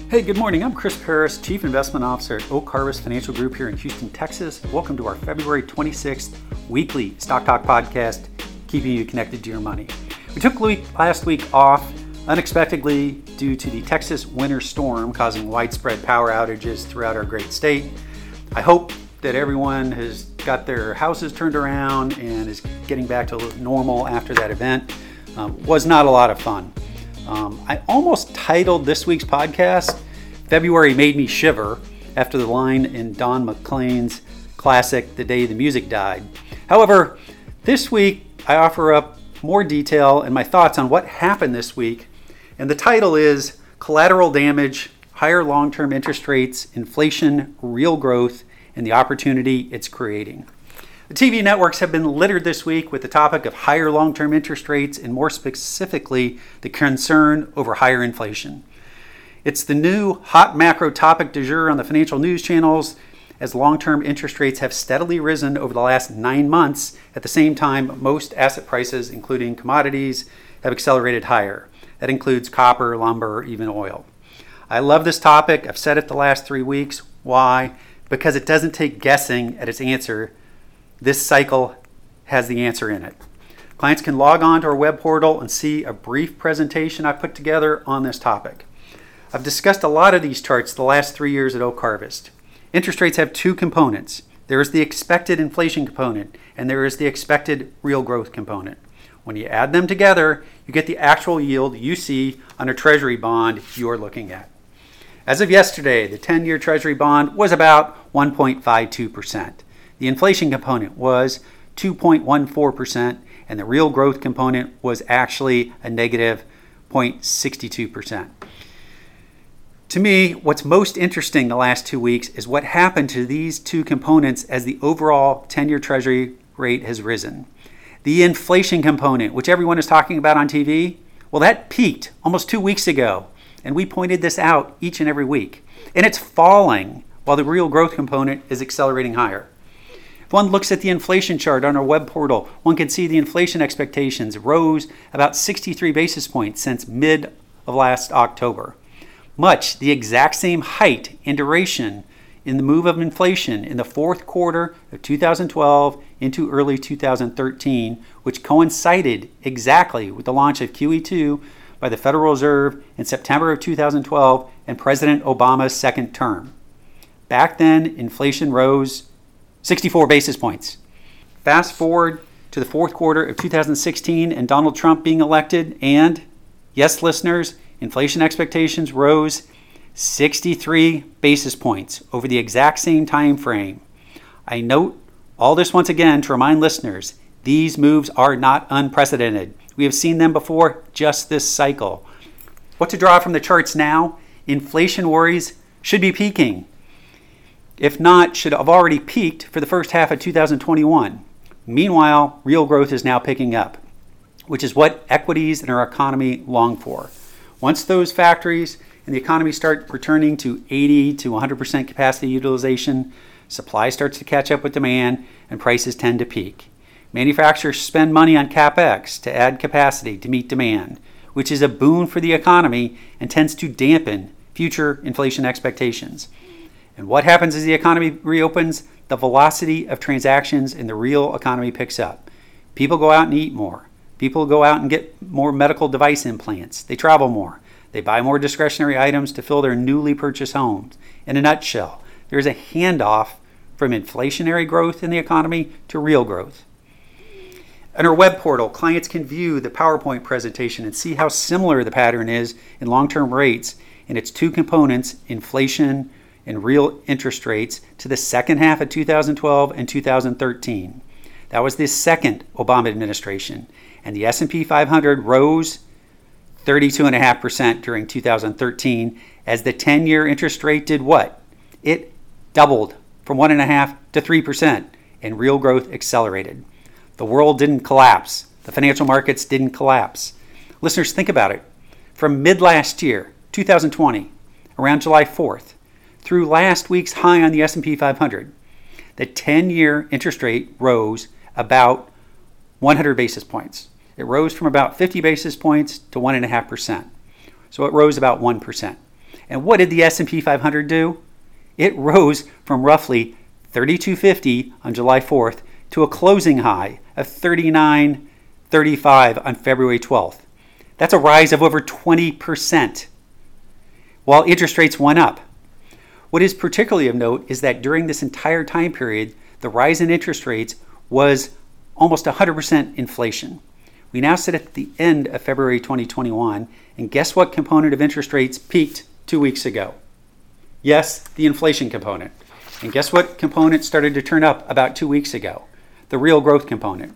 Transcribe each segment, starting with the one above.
Hey, good morning. I'm Chris Paris, Chief Investment Officer at Oak Harvest Financial Group here in Houston, Texas. Welcome to our February 26th weekly Stock Talk podcast, keeping you connected to your money. We took last week off unexpectedly due to the Texas winter storm causing widespread power outages throughout our great state. I hope that everyone has got their houses turned around and is getting back to normal after that event. Was not a lot of fun. I almost titled this week's podcast, February Made Me Shiver, after the line in Don McLean's classic, The Day the Music Died. However, this week I offer up more detail and my thoughts on what happened this week, and the title is Collateral Damage, Higher Long-Term Interest Rates, Inflation, Real Growth, and the Opportunity It's Creating. The TV networks have been littered this week with the topic of higher long-term interest rates and more specifically, the concern over higher inflation. It's the new hot macro topic du jour on the financial news channels as long-term interest rates have steadily risen over the last 9 months. At the same time, most asset prices, including commodities, have accelerated higher. That includes copper, lumber, even oil. I love this topic. I've said it the last 3 weeks. Why? Because it doesn't take guessing at its answer. This cycle has the answer in it. Clients can log on to our web portal and see a brief presentation I put together on this topic. I've discussed a lot of these charts the last 3 years at Oak Harvest. Interest rates have two components. There is the expected inflation component, and there is the expected real growth component. When you add them together, you get the actual yield you see on a treasury bond you're looking at. As of yesterday, the 10-year treasury bond was about 1.52%. The inflation component was 2.14%, and the real growth component was actually a negative 0.62%. To me, what's most interesting the last 2 weeks is what happened to these two components as the overall 10-year treasury rate has risen. The inflation component, which everyone is talking about on TV, well, that peaked almost 2 weeks ago, and we pointed this out each and every week. And it's falling while the real growth component is accelerating higher. If one looks at the inflation chart on our web portal, one can see the inflation expectations rose about 63 basis points since mid of last October. Much the exact same height and duration in the move of inflation in the fourth quarter of 2012 into early 2013, which coincided exactly with the launch of QE2 by the Federal Reserve in September of 2012 and President Obama's second term. Back then, inflation rose 64 basis points. Fast forward to the fourth quarter of 2016 and Donald Trump being elected, and yes, listeners, inflation expectations rose 63 basis points over the exact same time frame. I note all this once again to remind listeners, these moves are not unprecedented. We have seen them before just this cycle. What to draw from the charts now? Inflation worries should be peaking. If not, should have already peaked for the first half of 2021. Meanwhile, real growth is now picking up, which is what equities in our economy long for. Once those factories and the economy start returning to 80 to 100% capacity utilization, supply starts to catch up with demand and prices tend to peak. Manufacturers spend money on CapEx to add capacity to meet demand, which is a boon for the economy and tends to dampen future inflation expectations. And what happens as the economy reopens? The velocity of transactions in the real economy picks up. People go out and eat more. People go out and get more medical device implants. They travel more. They buy more discretionary items to fill their newly purchased homes. In a nutshell, there's a handoff from inflationary growth in the economy to real growth. On our web portal, clients can view the PowerPoint presentation and see how similar the pattern is in long-term rates in its two components, inflation and real interest rates, to the second half of 2012 and 2013. That was the second Obama administration, and the S&P 500 rose 32.5% during 2013 as the 10-year interest rate did what? It doubled from 1.5% to 3%, and real growth accelerated. The world didn't collapse. The financial markets didn't collapse. Listeners, think about it. From mid last year, 2020, around July 4th, through last week's high on the S&P 500, the 10-year interest rate rose about 100 basis points. It rose from about 50 basis points to 1.5%. So it rose about 1%. And what did the S&P 500 do? It rose from roughly 3250 on July 4th to a closing high of 3935 on February 12th. That's a rise of over 20%, while interest rates went up. What is particularly of note is that during this entire time period, the rise in interest rates was almost 100% inflation. We now sit at the end of February 2021, and guess what component of interest rates peaked 2 weeks ago? Yes, the inflation component. And guess what component started to turn up about 2 weeks ago? The real growth component.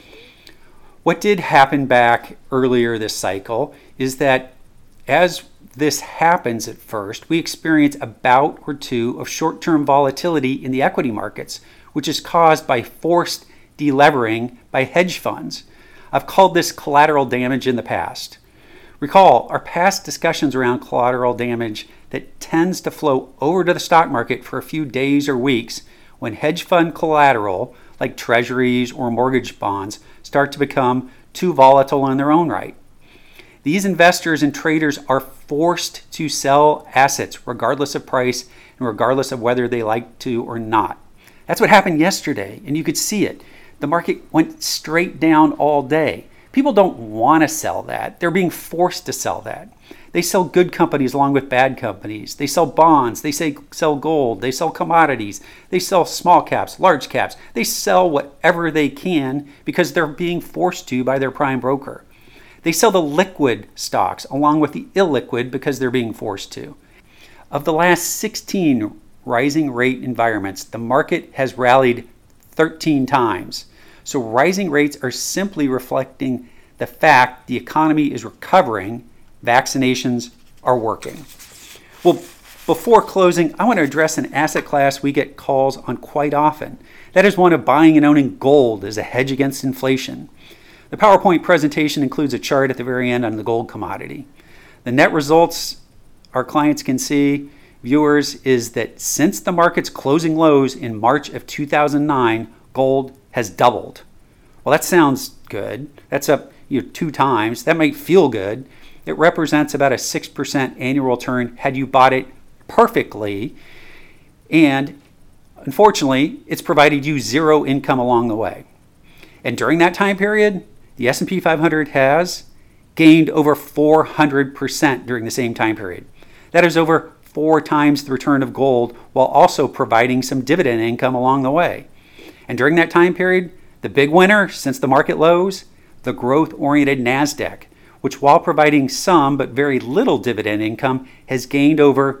What did happen back earlier this cycle is that as this happens at first, we experience a bout or two of short-term volatility in the equity markets, which is caused by forced delevering by hedge funds. I've called this collateral damage in the past. Recall our past discussions around collateral damage that tends to flow over to the stock market for a few days or weeks when hedge fund collateral, like treasuries or mortgage bonds, start to become too volatile in their own right. These investors and traders are forced to sell assets regardless of price and regardless of whether they like to or not. That's what happened yesterday, and you could see it. The market went straight down all day. People don't want to sell that. They're being forced to sell that. They sell good companies along with bad companies. They sell bonds. They sell gold. They sell commodities. They sell small caps, large caps. They sell whatever they can because they're being forced to by their prime broker. They sell the liquid stocks along with the illiquid because they're being forced to. Of the last 16 rising rate environments, the market has rallied 13 times. So rising rates are simply reflecting the fact the economy is recovering, vaccinations are working. Well, before closing, I want to address an asset class we get calls on quite often. That is one of buying and owning gold as a hedge against inflation. The PowerPoint presentation includes a chart at the very end on the gold commodity. The net results our clients can see, viewers, is that since the market's closing lows in March of 2009, gold has doubled. Well, that sounds good. That's up 2 times. That might feel good. It represents about a 6% annual return had you bought it perfectly. And unfortunately, it's provided you zero income along the way. And during that time period, the S&P 500 has gained over 400% during the same time period. That is over 4 times the return of gold while also providing some dividend income along the way. And during that time period, the big winner since the market lows, the growth-oriented NASDAQ, which while providing some but very little dividend income, has gained over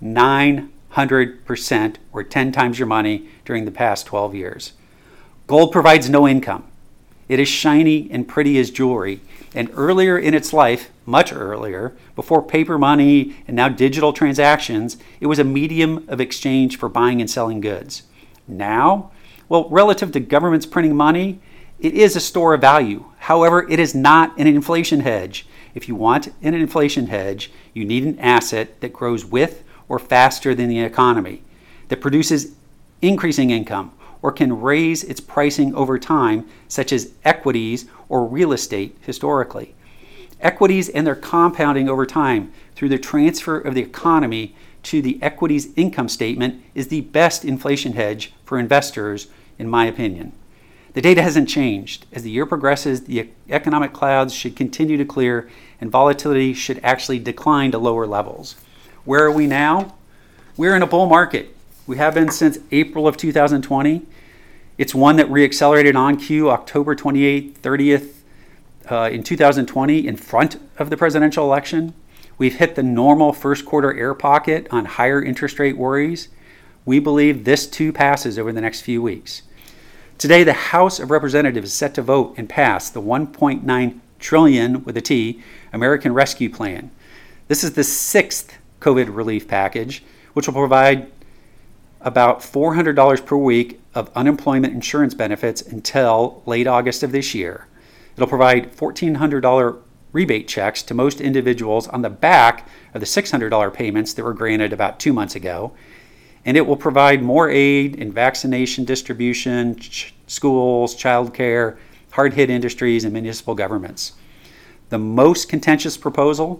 900% or 10 times your money during the past 12 years. Gold provides no income. It is shiny and pretty as jewelry. And earlier in its life, much earlier, before paper money and now digital transactions, it was a medium of exchange for buying and selling goods. Now, well, relative to governments printing money, it is a store of value. However, it is not an inflation hedge. If you want an inflation hedge, you need an asset that grows with or faster than the economy, that produces increasing income, or can raise its pricing over time, such as equities or real estate historically. Equities and their compounding over time through the transfer of the economy to the equities income statement is the best inflation hedge for investors, in my opinion. The data hasn't changed. As the year progresses, the economic clouds should continue to clear and volatility should actually decline to lower levels. Where are we now? We're in a bull market. We have been since April of 2020. It's one that reaccelerated on cue October 28th, 30th in 2020 in front of the presidential election. We've hit the normal first quarter air pocket on higher interest rate worries. We believe this too passes over the next few weeks. Today, the House of Representatives is set to vote and pass the $1.9 trillion with a T American Rescue Plan. This is the 6th COVID relief package, which will provide about $400 per week of unemployment insurance benefits until late August of this year. It'll provide $1,400 rebate checks to most individuals on the back of the $600 payments that were granted about 2 months ago. And it will provide more aid in vaccination distribution, schools, childcare, hard-hit industries, and municipal governments. The most contentious proposal,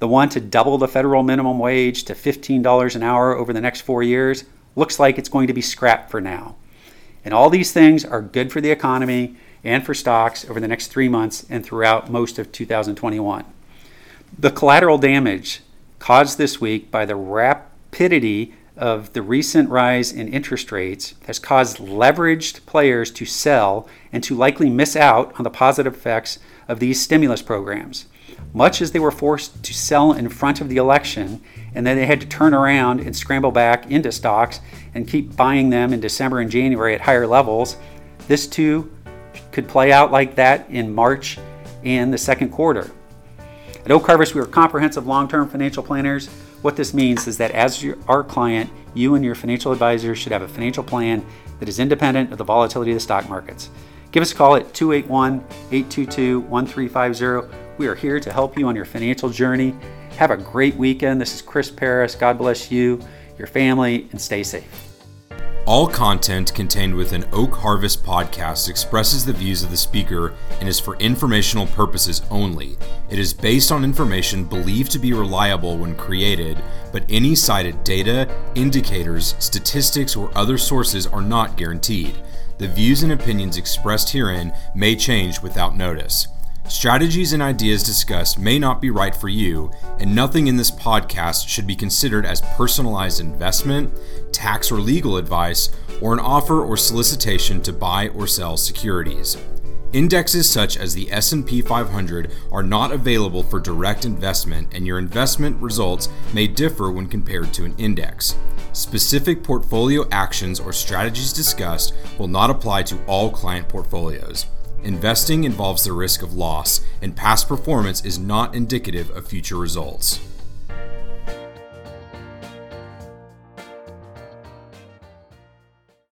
the one to double the federal minimum wage to $15 an hour over the next 4 years, looks like it's going to be scrapped for now. And all these things are good for the economy and for stocks over the next 3 months and throughout most of 2021. The collateral damage caused this week by the rapidity of the recent rise in interest rates has caused leveraged players to sell and to likely miss out on the positive effects of these stimulus programs, much as they were forced to sell in front of the election and then they had to turn around and scramble back into stocks and keep buying them in December and January at higher levels. This too could play out like that in March and the second quarter. At Oak Harvest, we are comprehensive long-term financial planners. What this means is that as our client, you and your financial advisor should have a financial plan that is independent of the volatility of the stock markets. Give us a call at 281-822-1350. We are here to help you on your financial journey. Have a great weekend. This is Chris Paris. God bless you, your family, and stay safe. All content contained within Oak Harvest podcast expresses the views of the speaker and is for informational purposes only. It is based on information believed to be reliable when created, but any cited data, indicators, statistics, or other sources are not guaranteed. The views and opinions expressed herein may change without notice. Strategies and ideas discussed may not be right for you, and nothing in this podcast should be considered as personalized investment, tax or legal advice, or an offer or solicitation to buy or sell securities. Indexes such as the S&P 500 are not available for direct investment, and your investment results may differ when compared to an index. Specific portfolio actions or strategies discussed will not apply to all client portfolios. Investing involves the risk of loss, and past performance is not indicative of future results.